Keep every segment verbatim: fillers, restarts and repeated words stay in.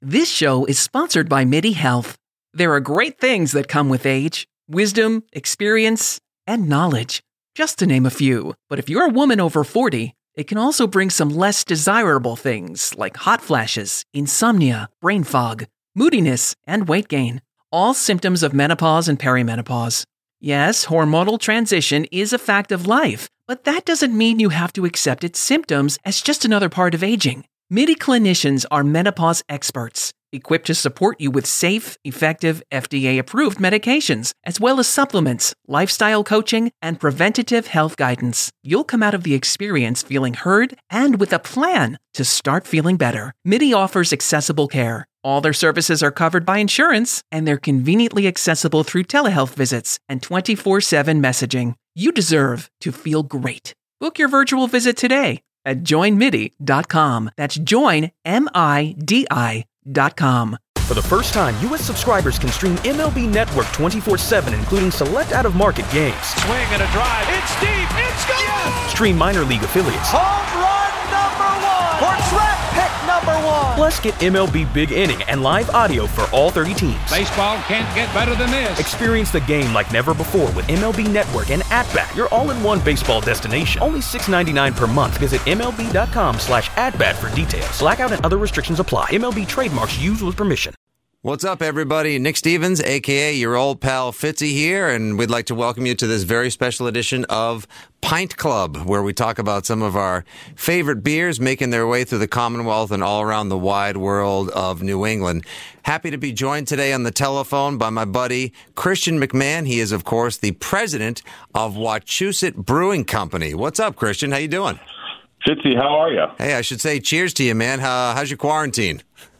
This show is sponsored by MIDI Health. There are great things that come with age: wisdom, experience, and knowledge, just to name a few. But if you're a woman over forty, it can also bring some less desirable things like hot flashes, insomnia, brain fog, moodiness, and weight gain, all symptoms of menopause and perimenopause. Yes, hormonal transition is a fact of life, but that doesn't mean you have to accept its symptoms as just another part of aging. MIDI clinicians are menopause experts, equipped to support you with safe, effective, F D A-approved medications, as well as supplements, lifestyle coaching, and preventative health guidance. You'll come out of the experience feeling heard and with a plan to start feeling better. MIDI offers accessible care. All their services are covered by insurance, and they're conveniently accessible through telehealth visits and twenty-four seven messaging. You deserve to feel great. Book your virtual visit today at join midi dot com. That's join, M I D I dot com. For the first time, U S subscribers can stream M L B Network twenty-four seven, including select out-of-market games. Swing and a drive. It's deep. It's gone. Yes. Stream minor league affiliates. Home run number one. Or draft pick number one. Plus, get M L B Big Inning and live audio for all thirty teams. Baseball can't get better than this. Experience the game like never before with M L B Network and At-Bat, your all-in-one baseball destination. Only six dollars and ninety-nine cents per month. Visit M L B dot com slash at-bat for details. Blackout and other restrictions apply. M L B trademarks used with permission. What's up, everybody? Nick Stevens, a k a your old pal Fitzy here, and we'd like to welcome you to this very special edition of Pint Club, where we talk about some of our favorite beers making their way through the Commonwealth and all around the wide world of New England. Happy to be joined today on the telephone by my buddy Christian McMahon. He is, of course, the president of Wachusett Brewing Company. What's up, Christian? How you doing? Fitzy, how are you? Hey, I should say cheers to you, man. How, how's your quarantine?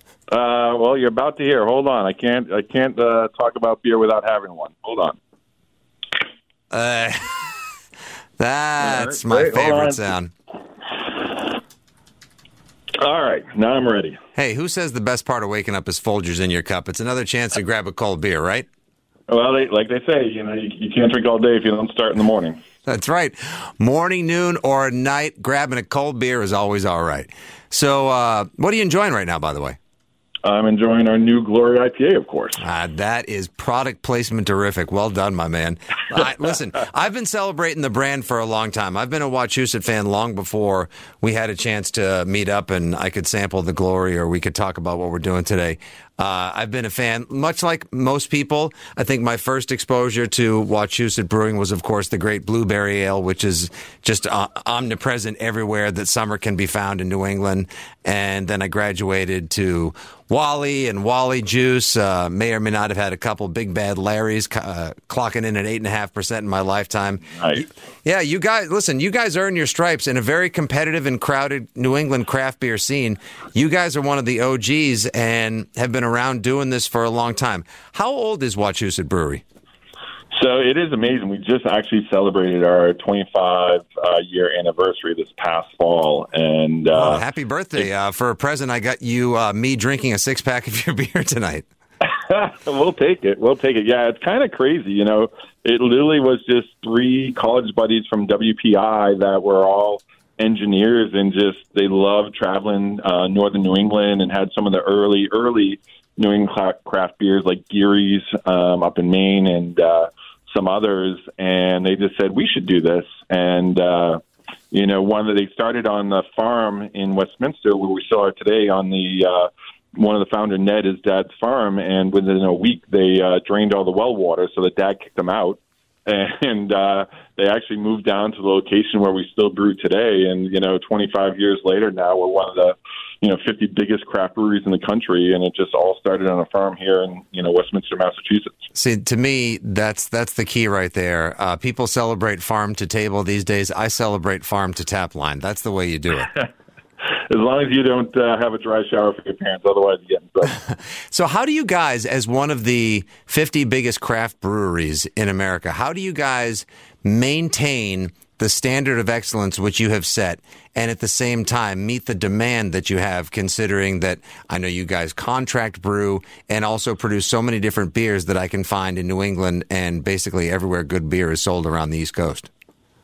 Uh, well, you're about to hear. Hold on, I can't. I can't uh, talk about beer without having one. Hold on. Uh, that's right, my wait, favorite sound. All right, now I'm ready. Hey, who says the best part of waking up is Folgers in your cup? It's another chance to grab a cold beer, right? Well, they, like they say, you know, you, you can't drink all day if you don't start in the morning. That's right. Morning, noon, or night, grabbing a cold beer is always all right. So, uh, what are you enjoying right now, by the way? I'm enjoying our new Glory I P A, of course. Uh, that is product placement terrific. Well done, my man. I, listen, I've been celebrating the brand for a long time. I've been a Wachusett fan long before we had a chance to meet up and I could sample the Glory or we could talk about what we're doing today. Uh, I've been a fan, much like most people. I think my first exposure to Wachusett Brewing was, of course, the great Blueberry Ale, which is just uh, omnipresent everywhere that summer can be found in New England. And then I graduated to Wally and Wally Juice. Uh, may or may not have had a couple Big Bad Larrys, uh, clocking in at eight point five percent in my lifetime. Nice. Yeah, you guys, listen, you guys earn your stripes in a very competitive and crowded New England craft beer scene. You guys are one of the O Gs and have been around doing this for a long time. How old is Wachusett Brewery? So it is amazing. We just actually celebrated our twenty-five uh, year anniversary this past fall, and uh, oh, happy birthday! Uh, for a present, I got you uh, me drinking a six pack of your beer tonight. We'll take it. We'll take it. Yeah, it's kind of crazy, you know. It literally was just three college buddies from W P I that were all engineers and just they loved traveling uh, northern New England and had some of the early, early New England craft beers like Geary's um, up in Maine and uh, some others. And they just said, we should do this. And, uh, you know, one that they started on the farm in Westminster where we still are today on the uh, one of the founder, Ned, his dad's farm. And within a week, they uh, drained all the well water. So the dad kicked them out. And uh, they actually moved down to the location where we still brew today. And, you know, twenty-five years later now, we're one of the, you know, fifty biggest craft breweries in the country. And it just all started on a farm here in, you know, Westminster, Massachusetts. See, to me, that's that's the key right there. Uh, people celebrate farm to table these days. I celebrate farm to tap line. That's the way you do it. As long as you don't uh, have a dry shower for your parents, otherwise you get in trouble. So how do you guys, as one of the fifty biggest craft breweries in America, how do you guys maintain the standard of excellence which you have set and at the same time meet the demand that you have, considering that I know you guys contract brew and also produce so many different beers that I can find in New England and basically everywhere good beer is sold around the East Coast?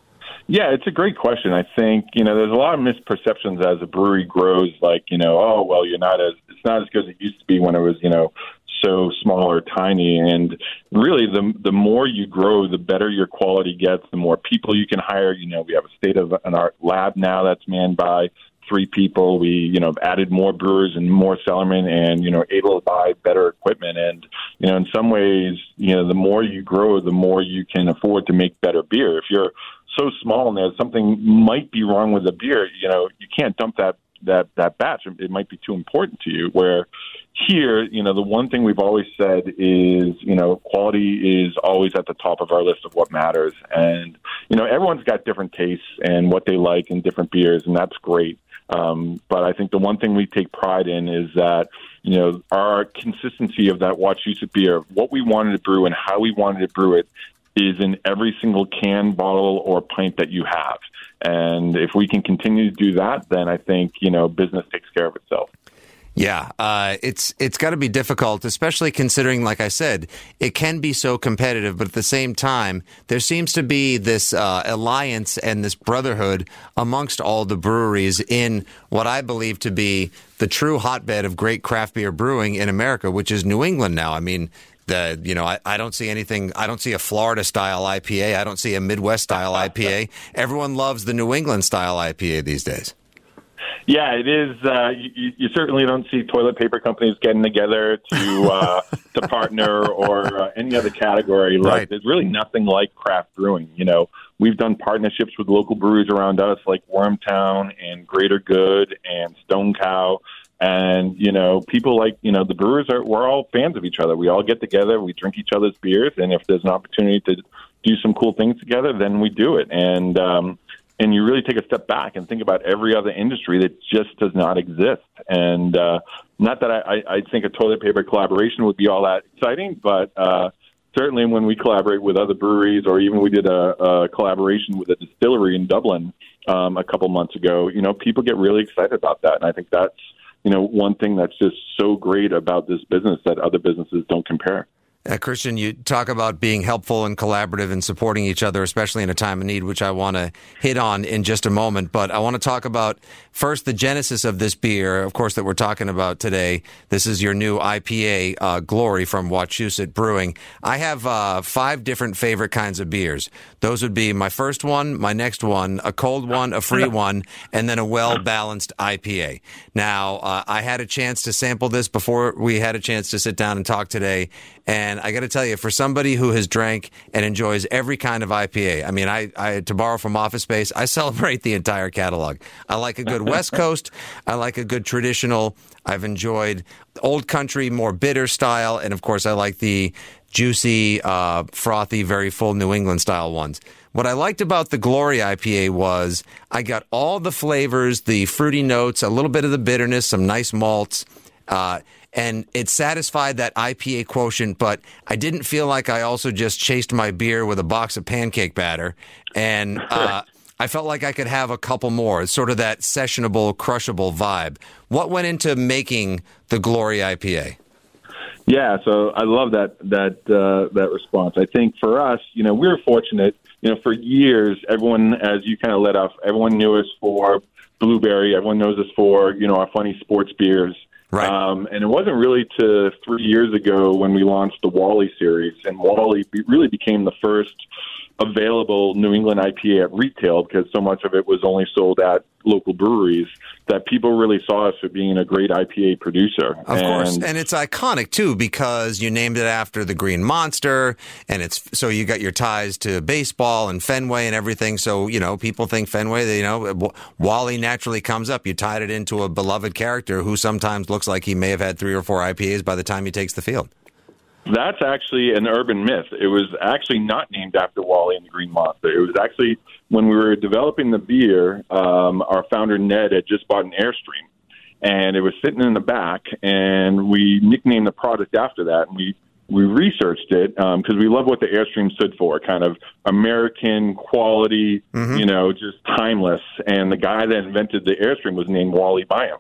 Yeah, it's a great question. I think, you know, there's a lot of misperceptions as a brewery grows, like, you know, oh, well, you're not as, it's not as good as it used to be when it was, you know, so small or tiny. And really, the the more you grow, the better your quality gets, the more people you can hire. You know, we have a state-of-the-art lab now that's manned by three people. We, you know, added more brewers and more cellarmen and, you know, able to buy better equipment. And, you know, in some ways, you know, the more you grow, the more you can afford to make better beer. If you're so small and there's something might be wrong with the beer, you know, you can't dump that that that batch. It might be too important to you. Where here, you know, the one thing we've always said is, you know, quality is always at the top of our list of what matters. And, you know, everyone's got different tastes and what they like in different beers, and that's great. Um, but I think the one thing we take pride in is that, you know, our consistency of that Wachusett beer, what we wanted to brew and how we wanted to brew it, is in every single can, bottle, or pint that you have. And if we can continue to do that, then I think, you know, business takes care of itself. Yeah, uh, it's it's got to be difficult, especially considering, like I said, it can be so competitive. But at the same time, there seems to be this uh, alliance and this brotherhood amongst all the breweries in what I believe to be the true hotbed of great craft beer brewing in America, which is New England now. I mean, The, you know, I, I don't see anything. I don't see a Florida-style I P A. I don't see a Midwest-style I P A. Everyone loves the New England-style I P A these days. Yeah, it is. Uh, you, you certainly don't see toilet paper companies getting together to uh, to partner or uh, any other category. Like, right. There's really nothing like craft brewing. You know, we've done partnerships with local breweries around us, like Wormtown and Greater Good and Stone Cow. And, you know, people like, you know, the brewers are, we're all fans of each other. We all get together, we drink each other's beers, and if there's an opportunity to do some cool things together, then we do it. And, um, and you really take a step back and think about every other industry that just does not exist. And uh, not that I, I think a toilet paper collaboration would be all that exciting, but uh, certainly when we collaborate with other breweries, or even we did a, a collaboration with a distillery in Dublin um, a couple months ago, you know, people get really excited about that. And I think that's, you know, one thing that's just so great about this business that other businesses don't compare. Uh, Christian, you talk about being helpful and collaborative and supporting each other, especially in a time of need, which I want to hit on in just a moment. But I want to talk about first the genesis of this beer, of course, that we're talking about today. This is your new I P A, uh, Glory from Wachusett Brewing. I have uh, five different favorite kinds of beers. Those would be my first one, my next one, a cold one, a free one, and then a well-balanced I P A. Now, uh, I had a chance to sample this before we had a chance to sit down and talk today. And I got to tell you, for somebody who has drank and enjoys every kind of I P A, I mean, I, I to borrow from Office Space, I celebrate the entire catalog. I like a good West Coast. I like a good traditional. I've enjoyed old country, more bitter style. And, of course, I like the juicy, uh, frothy, very full New England style ones. What I liked about the Glory I P A was I got all the flavors, the fruity notes, a little bit of the bitterness, some nice malts, uh, and it satisfied that I P A quotient, but I didn't feel like I also just chased my beer with a box of pancake batter. And uh, I felt like I could have a couple more. It's sort of that sessionable, crushable vibe. What went into making the Glory I P A? Yeah, so I love that that uh, that response. I think for us, you know, we were fortunate. You know, for years, everyone, as you kind of let off, everyone knew us for Blueberry. Everyone knows us for, you know, our funny sports beers. Right. Um, and it wasn't really to three years ago when we launched the Wally series, and Wally be- really became the first available New England I P A at retail, because so much of it was only sold at local breweries, that people really saw us for being a great I P A producer. Of and, course. And it's iconic, too, because you named it after the Green Monster, and it's so you got your ties to baseball and Fenway and everything. So, you know, people think Fenway, you know, Wally naturally comes up. You tied it into a beloved character who sometimes looks like he may have had three or four I P As by the time he takes the field. That's actually an urban myth. It was actually not named after Wally and the Green Monster. It was actually, when we were developing the beer, um, our founder, Ned, had just bought an Airstream. And it was sitting in the back, and we nicknamed the product after that. And we, we researched it because um, we love what the Airstream stood for, kind of American quality, mm-hmm. you know, just timeless. And the guy that invented the Airstream was named Wally Byam.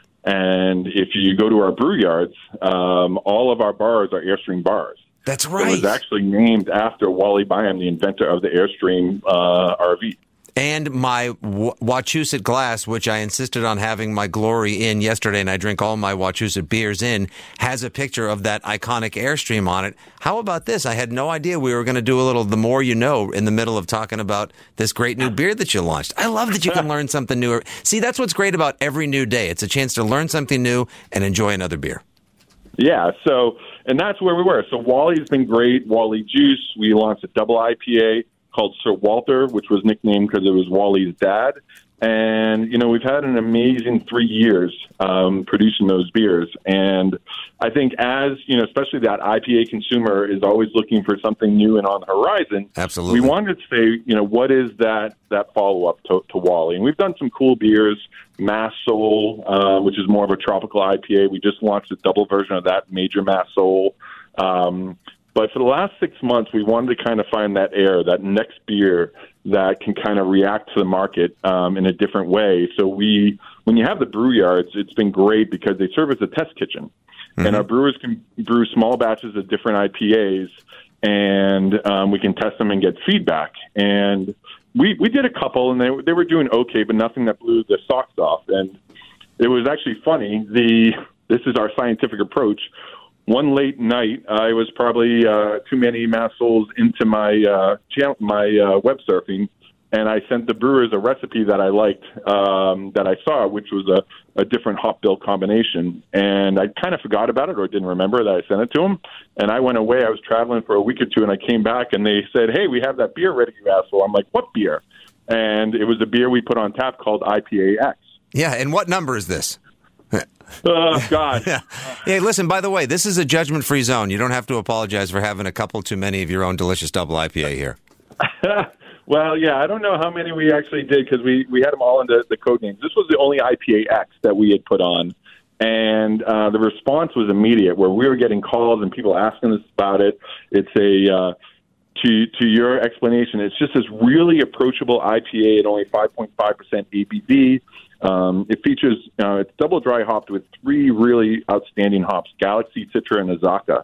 And if you go to our brew yards, um, all of our bars are Airstream bars. That's right. It was actually named after Wally Byam, the inventor of the Airstream uh, R V. And my w- Wachusett glass, which I insisted on having my glory in yesterday, and I drink all my Wachusett beers in, has a picture of that iconic Airstream on it. How about this? I had no idea we were going to do a little The More You Know in the middle of talking about this great new beer that you launched. I love that you can learn something new. See, that's what's great about every new day. It's a chance to learn something new and enjoy another beer. Yeah, so, and that's where we were. So Wally's been great. Wally Juice, we launched a double I P A called Sir Walter, which was nicknamed because it was Wally's dad. And, you know, we've had an amazing three years um, producing those beers. And I think as, you know, especially that I P A consumer is always looking for something new and on the horizon. Absolutely. We wanted to say, you know, what is that that follow-up to, to Wally? And we've done some cool beers, Mass Soul, uh, which is more of a tropical I P A. We just launched a double version of that, Major Mass Soul. Um, but for the last six months, we wanted to kind of find that air, that next beer that can kind of react to the market um, in a different way. So we, when you have the brew yards, it's been great because they serve as a test kitchen. Mm-hmm. And our brewers can brew small batches of different I P As, and um, we can test them and get feedback. And we, we did a couple, and they, they were doing okay, but nothing that blew the socks off. And it was actually funny. The This is our scientific approach. One late night, I was probably uh, too many Mass Souls into my uh, channel, my uh, web surfing, and I sent the brewers a recipe that I liked, um, that I saw, which was a, a different hop bill combination. And I kind of forgot about it or didn't remember that I sent it to them. And I went away. I was traveling for a week or two, and I came back, and they said, "Hey, we have that beer ready, you asshole." I'm like, "What beer?" And it was a beer we put on tap called I P A X. Yeah, and what number is this? Oh, God. Yeah. Hey, listen, by the way, this is a judgment-free zone. You don't have to apologize for having a couple too many of your own delicious double I P A here. Well, yeah, I don't know how many we actually did because we, we had them all in the, the code names. This was the only I P A X that we had put on, and uh, the response was immediate, where we were getting calls and people asking us about it. It's a... Uh, To to your explanation, it's just this really approachable I P A at only five point five percent A B V. Um, it features, uh, it's double dry hopped with three really outstanding hops, Galaxy, Citra, and Azacca.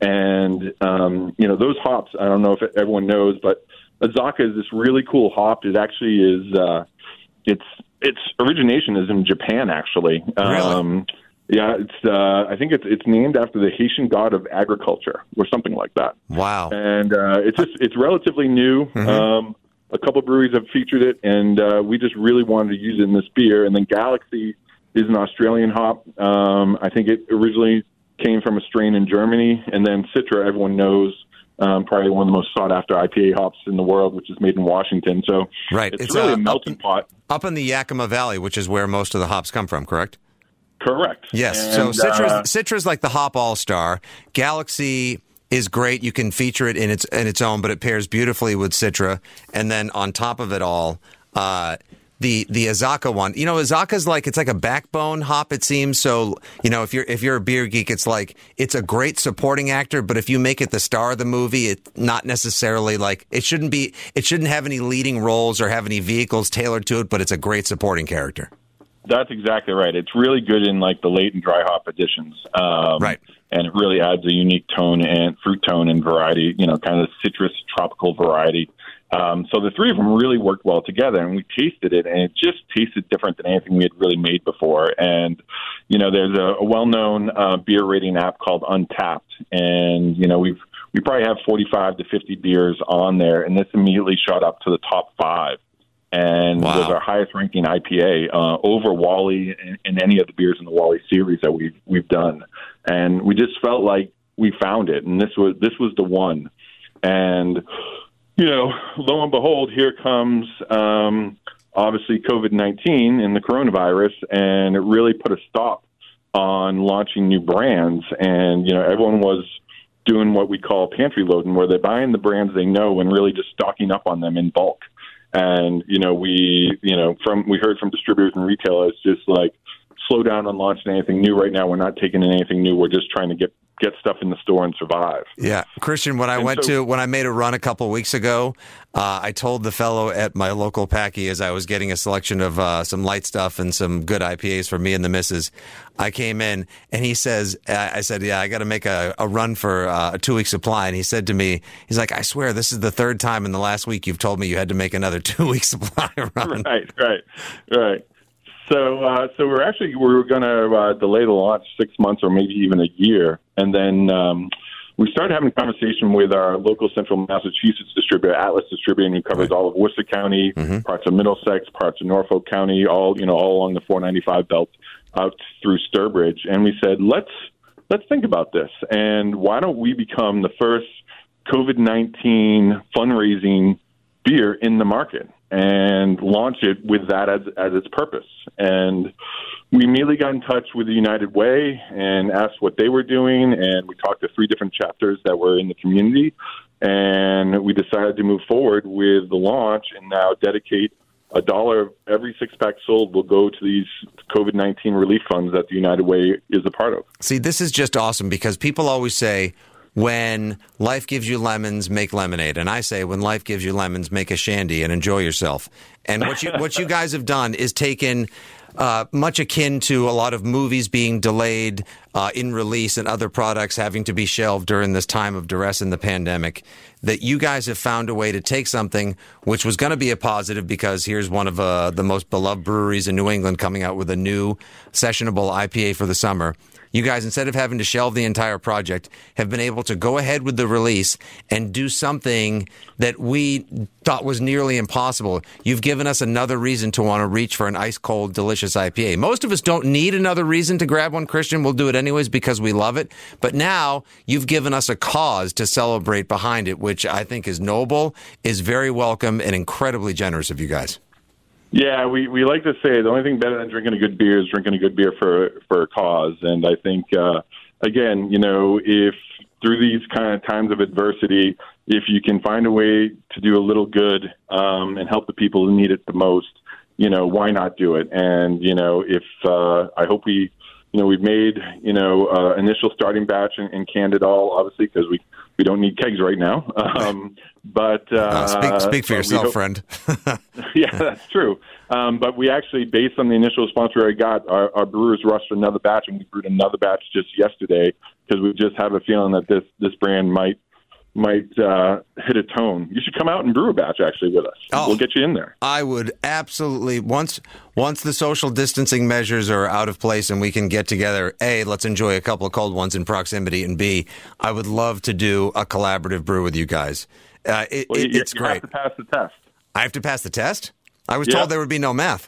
And, um, you know, those hops, I don't know if everyone knows, but Azacca is this really cool hop. It actually is, uh, its its origination is in Japan, actually. Really? Um, yeah, it's. Uh, I think it's it's named after the Haitian god of agriculture, or something like that. Wow! And uh, it's just it's relatively new. Mm-hmm. Um, a couple breweries have featured it, and uh, we just really wanted to use it in this beer. And then Galaxy is an Australian hop. Um, I think it originally came from a strain in Germany, and then Citra, everyone knows. Um, probably one of the most sought-after I P A hops in the world, which is made in Washington. So right. it's, it's really uh, a melting up, pot. Up in the Yakima Valley, which is where most of the hops come from, correct? Correct. Yes. And, so Citra's, uh, Citra's like the hop all-star. Galaxy is great. You can feature it in its in its own, but it pairs beautifully with Citra. And then on top of it all, uh, the the Azacca one. You know, Azacca's like it's like a backbone hop. It seems so. You know, if you're if you're a beer geek, it's like it's a great supporting actor. But if you make it the star of the movie, it's not necessarily like it shouldn't be. It shouldn't have any leading roles or have any vehicles tailored to it. But it's a great supporting character. That's exactly right. It's really good in like the late and dry hop additions. Um, right. And it really adds a unique tone and fruit tone and variety, you know, kind of citrus tropical variety. Um, so the three of them really worked well together, and we tasted it, and it just tasted different than anything we had really made before. And, you know, there's a, a well-known uh, beer rating app called Untapped, and, you know, we've we probably have forty-five to fifty beers on there, and this immediately shot up to the top five. And wow. was our highest ranking I P A uh, over Wally and, and any of the beers in the Wally series that we've we've done. And we just felt like we found it, and this was this was the one. And you know, lo and behold, here comes um, obviously COVID nineteen and the coronavirus, and it really put a stop on launching new brands. And you know, everyone was doing what we call pantry loading, where they're buying the brands they know and really just stocking up on them in bulk. And, you know, we, you know, from, we heard from distributors and retailers just like slow down on launching anything new right now. We're not taking in anything new. We're just trying to get get stuff in the store and survive. Yeah. Christian, when I and went so, to, when I made a run a couple of weeks ago, uh, I told the fellow at my local Packy as I was getting a selection of uh, some light stuff and some good I P As for me and the missus, I came in and he says, I said, yeah, I got to make a, a run for uh, a two week supply. And he said to me, he's like, I swear this is the third time in the last week you've told me you had to make another two week supply run. Right, right, right. So, uh, so we're actually we're going to uh, delay the launch six months or maybe even a year, and then um, we started having a conversation with our local Central Massachusetts distributor, Atlas Distributing, who covers right. all of Worcester County, mm-hmm. parts of Middlesex, parts of Norfolk County, all you know, all along the four ninety-five belt out through Sturbridge. And we said, let's let's think about this, and why don't we become the first COVID nineteen fundraising beer in the market and launch it with that as as its purpose. And we immediately got in touch with the United Way and asked what they were doing, and we talked to three different chapters that were in the community, and we decided to move forward with the launch and now dedicate a dollar of every six-pack sold will go to these COVID nineteen relief funds that the United Way is a part of. See, this is just awesome because people always say, when life gives you lemons, make lemonade. And I say, when life gives you lemons, make a shandy and enjoy yourself. And what you what you guys have done is taken uh, much akin to a lot of movies being delayed uh, in release and other products having to be shelved during this time of duress in the pandemic, that you guys have found a way to take something which was going to be a positive because here's one of uh, the most beloved breweries in New England coming out with a new sessionable I P A for the summer. You guys, instead of having to shelve the entire project, have been able to go ahead with the release and do something that we thought was nearly impossible. You've given us another reason to want to reach for an ice-cold, delicious I P A. Most of us don't need another reason to grab one, Christian. We'll do it anyways because we love it. But now you've given us a cause to celebrate behind it, which I think is noble, is very welcome, and incredibly generous of you guys. Yeah, we, we like to say the only thing better than drinking a good beer is drinking a good beer for for a cause. And I think, uh, again, you know, if through these kind of times of adversity, if you can find a way to do a little good um, and help the people who need it the most, you know, why not do it? And, you know, if uh, I hope we, you know, we've made, you know, uh, initial starting batch and, and canned it all, obviously, because we, we don't need kegs right now. Um, but uh, uh, speak, speak for yourself, hope, friend. Yeah, that's true. Um, but we actually, based on the initial response we already got, our, our brewers rushed another batch, and we brewed another batch just yesterday because we just have a feeling that this this brand might might uh, hit a tone. You should come out and brew a batch actually with us. Oh, we'll get you in there. I would absolutely. Once once the social distancing measures are out of place and we can get together, A, let's enjoy a couple of cold ones in proximity, and B, I would love to do a collaborative brew with you guys. Uh, it, well, it, you, it's you great. You have to pass the test. I have to pass the test? I was yeah. told there would be no math.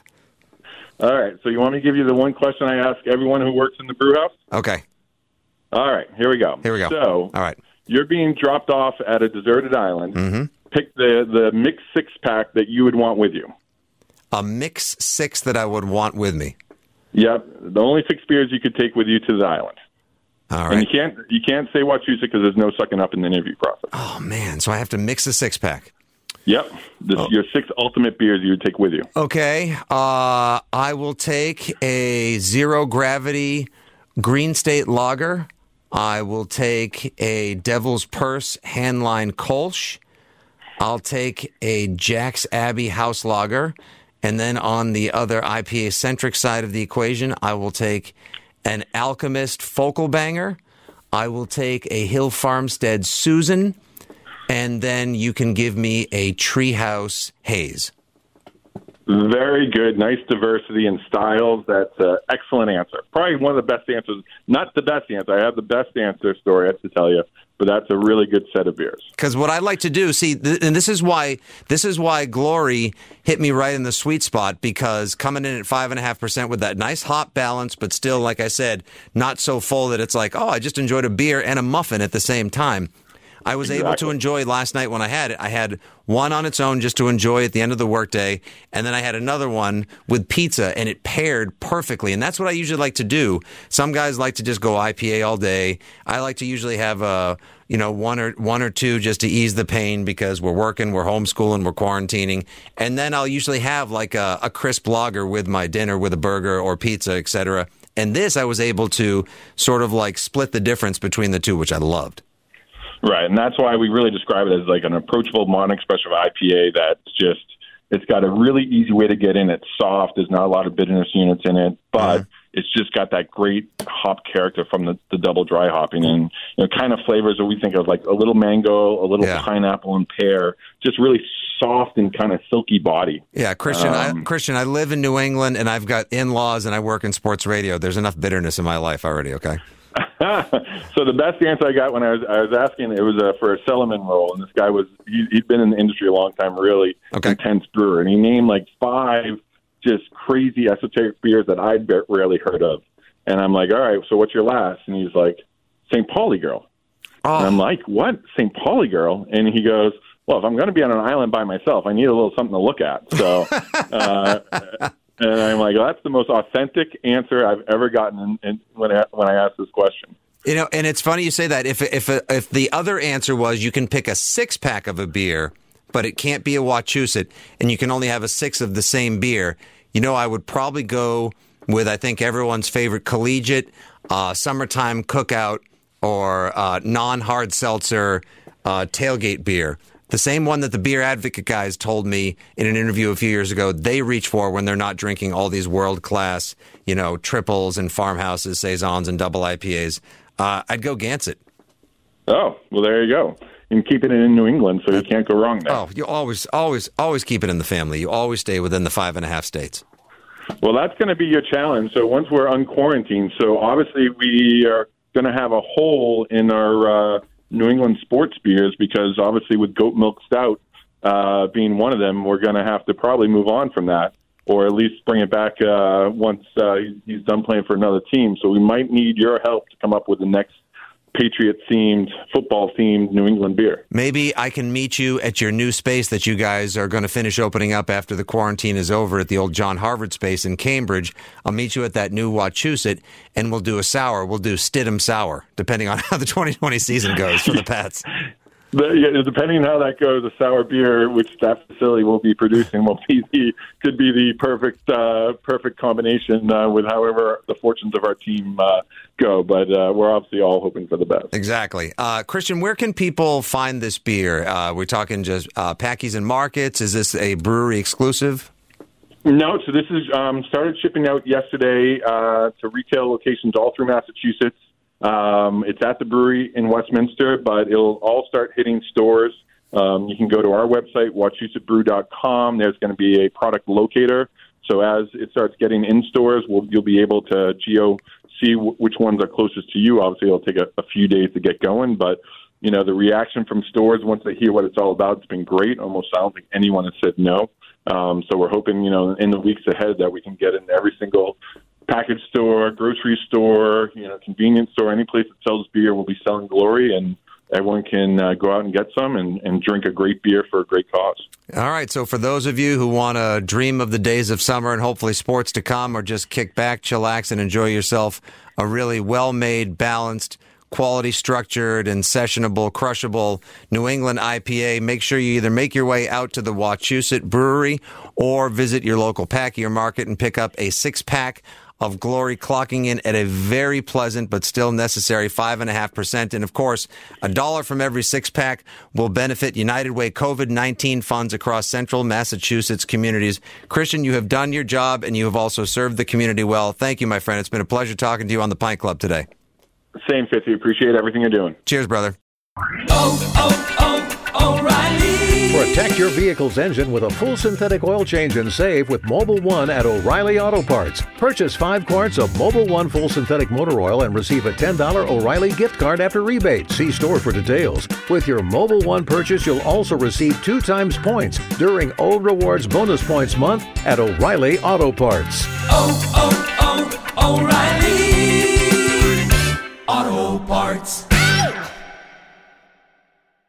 All right. So you want me to give you the one question I ask everyone who works in the brew house? Okay. All right. Here we go. Here we go. So, all right. You're being dropped off at a deserted island. Mm-hmm. Pick the, the mixed six-pack that you would want with you. A mix six that I would want with me. Yep. The only six beers you could take with you to the island. All right. And you can't you can't say Wachusett because there's no sucking up in the interview process. Oh, man. So I have to mix a six-pack. Yep. This, oh. Your six ultimate beers you would take with you. Okay. Uh, I will take a zero-gravity Green State Lager. I will take a Devil's Purse Handline Kolsch. I'll take a Jack's Abbey House Lager. And then on the other I P A-centric side of the equation, I will take an Alchemist Focal Banger. I will take a Hill Farmstead Susan. And then you can give me a Treehouse Haze. Very good. Nice diversity in styles. That's an excellent answer. Probably one of the best answers. Not the best answer. I have the best answer story I have to tell you, but that's a really good set of beers. Because what I like to do, see, th- and this is why this is why Glory hit me right in the sweet spot, because coming in at five and a half percent with that nice hop balance, but still, like I said, not so full that it's like, oh, I just enjoyed a beer and a muffin at the same time. I was exactly. able to enjoy last night when I had it. I had one on its own just to enjoy at the end of the workday, and then I had another one with pizza, and it paired perfectly. And that's what I usually like to do. Some guys like to just go I P A all day. I like to usually have a you know one or one or two just to ease the pain because we're working, we're homeschooling, we're quarantining, and then I'll usually have like a, a crisp lager with my dinner with a burger or pizza, et cetera. And this I was able to sort of like split the difference between the two, which I loved. Right, and that's why we really describe it as like an approachable non-expressive I P A that's just, it's got a really easy way to get in. It's soft. There's not a lot of bitterness units in it, but mm-hmm. it's just got that great hop character from the, the double dry hopping and you know, kind of flavors that we think of like a little mango, a little yeah. pineapple and pear, just really soft and kind of silky body. Yeah, Christian, um, I, Christian, I live in New England and I've got in-laws and I work in sports radio. There's enough bitterness in my life already, okay? So the best answer I got when I was I was asking, it was uh, for a Cellarman roll, and this guy was he, he'd been in the industry a long time, really okay. intense brewer, and he named like five just crazy esoteric beers that I'd rarely heard of, and I'm like, all right, so what's your last? And he's like, Saint Pauli Girl, oh. and I'm like, what, Saint Pauli Girl? And he goes, well, if I'm going to be on an island by myself, I need a little something to look at, so. uh, And I'm like, well, that's the most authentic answer I've ever gotten in, in, when I, when I asked this question. You know, and it's funny you say that. If if if the other answer was you can pick a six pack of a beer, but it can't be a Wachusett, and you can only have a six of the same beer, you know, I would probably go with I think everyone's favorite collegiate, uh, summertime cookout, or uh, non-hard seltzer uh, tailgate beer. The same one that the Beer Advocate guys told me in an interview a few years ago they reach for when they're not drinking all these world-class, you know, triples and farmhouses, saisons, and double I P As. Uh, I'd go Gansett. Oh, well, there you go. And keeping it in New England, so you can't go wrong there. Oh, you always, always, always keep it in the family. You always stay within the five and a half states. Well, that's going to be your challenge. So once we're unquarantined, so obviously we are going to have a hole in our uh, New England sports beers because obviously with Goat Milk Stout uh, being one of them, we're going to have to probably move on from that or at least bring it back uh, once uh, he's done playing for another team. So we might need your help to come up with the next Patriot-themed, football-themed New England beer. Maybe I can meet you at your new space that you guys are going to finish opening up after the quarantine is over at the old John Harvard space in Cambridge. I'll meet you at that new Wachusett, and we'll do a sour. We'll do Stidham Sour, depending on how the twenty twenty season goes for the Pats. The, yeah, depending on how that goes, the sour beer, which that facility will be producing, will be the could be the perfect uh, perfect combination uh, with however the fortunes of our team uh, go. But uh, we're obviously all hoping for the best. Exactly, uh, Christian. Where can people find this beer? Uh, we're talking just uh, Packies and Markets. Is this a brewery exclusive? No, so this is um, started shipping out yesterday uh, to retail locations all through Massachusetts. Um, it's at the brewery in Westminster, but it'll all start hitting stores. Um, you can go to our website, wachusett brew dot com. There's going to be a product locator. So as it starts getting in stores, we'll, you'll be able to geo see w- which ones are closest to you. Obviously, it'll take a, a few days to get going, but you know the reaction from stores once they hear what it's all about, it's been great. Almost sounds like anyone has said no. Um, so we're hoping, you know, in the weeks ahead that we can get in every single package store, grocery store, you know, convenience store, any place that sells beer will be selling Glory, and everyone can uh, go out and get some and, and drink a great beer for a great cause. All right, so for those of you who want to dream of the days of summer and hopefully sports to come, or just kick back, chillax, and enjoy yourself a really well-made, balanced, quality structured and sessionable, crushable New England I P A, make sure you either make your way out to the Wachusett Brewery or visit your local Packy or Market and pick up a six-pack of Glory, clocking in at a very pleasant but still necessary five point five percent. And, of course, a dollar from every six-pack will benefit United Way COVID nineteen funds across central Massachusetts communities. Christian, you have done your job, and you have also served the community well. Thank you, my friend. It's been a pleasure talking to you on the Pint Club today. Same, Fitzy. Appreciate everything you're doing. Cheers, brother. Oh, oh, oh, O'Reilly. Protect your vehicle's engine with a full synthetic oil change and save with Mobil one at O'Reilly Auto Parts. Purchase five quarts of Mobil one full synthetic motor oil and receive a ten dollars O'Reilly gift card after rebate. See store for details. With your Mobil one purchase, you'll also receive two times points during O Rewards Bonus Points Month at O'Reilly Auto Parts. Oh, oh, oh, O'Reilly Auto Parts.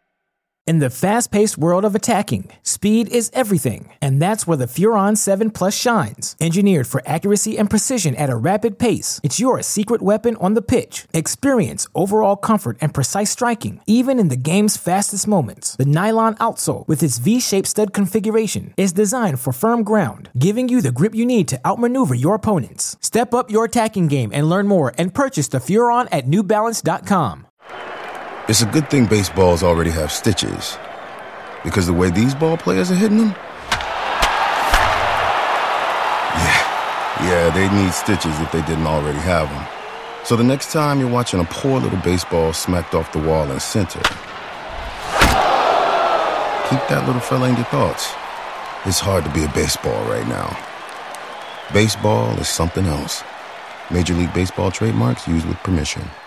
In the fast-paced world of attacking, speed is everything, and that's where the Furon seven Plus shines. Engineered for accuracy and precision at a rapid pace, it's your secret weapon on the pitch. Experience overall comfort and precise striking, even in the game's fastest moments. The nylon outsole, with its V-shaped stud configuration, is designed for firm ground, giving you the grip you need to outmaneuver your opponents. Step up your attacking game and learn more and purchase the Furon at New Balance dot com. It's a good thing baseballs already have stitches, because the way these ball players are hitting them, yeah, yeah, they need stitches if they didn't already have them. So the next time you're watching a poor little baseball smacked off the wall in center, keep that little fella in your thoughts. It's hard to be a baseball right now. Baseball is something else. Major League Baseball trademarks used with permission.